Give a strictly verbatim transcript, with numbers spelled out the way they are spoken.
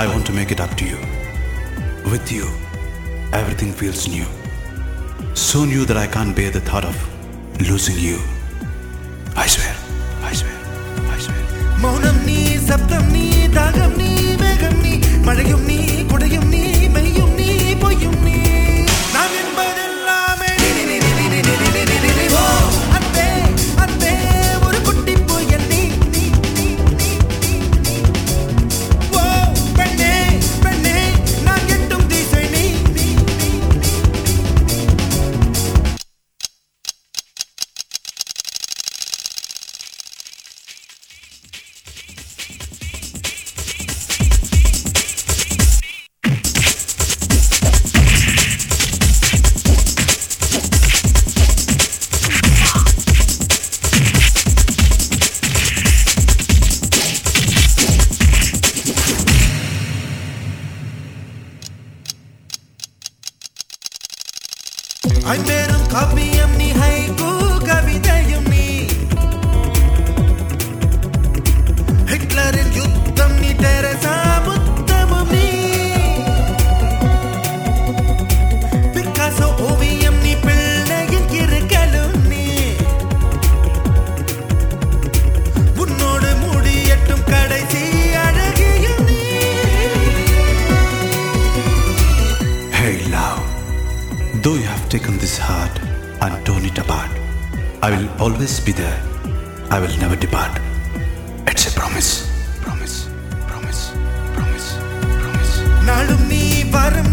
I want to make it up to you. With you, everything feels new. So new that I can't bear the thought of losing you. I swear, I swear, I swear. மௌனம் நீ, சப்தம் நீ, தாகம் நீ, மேகம் நீ, மழையும் நீ, குடையும் நீ, மெய்யும் நீ, பொய்யும் நீ. நான் என்பதெல்லாமே நீ, நீ, நீ, நீ, நீ, நீ, நீ, நீ, நீ, நீ. ஓ, அன்பே, அன்பே, ஒரு குட்டி புயல் நீ, நீ, நீ, நீ, நீ, நீ. ஓ, பெண்ணே, பெண்ணே, நான் எட்டும் திசை நீ, நீ, நீ, நீ, நீ. ஐம்பெரும் காவியம் நீ, ஹைக்கூ கவிதையும் நீ, ஹிட்லரின் யுத்தம் நீ, தெரசா புத்தமும் நீ, பிக்காசோ ஓவியம் நீ, பிள்ளையின் கிறுக்கலும் நீ, உன்னோடு முடியட்டும் கடைசி அழகியும் நீ. Hey love, though you have taken this heart and torn it apart, I will always be there. I will never depart. It's a promise, promise, promise, promise, promise. நாளும் நீ, வரும்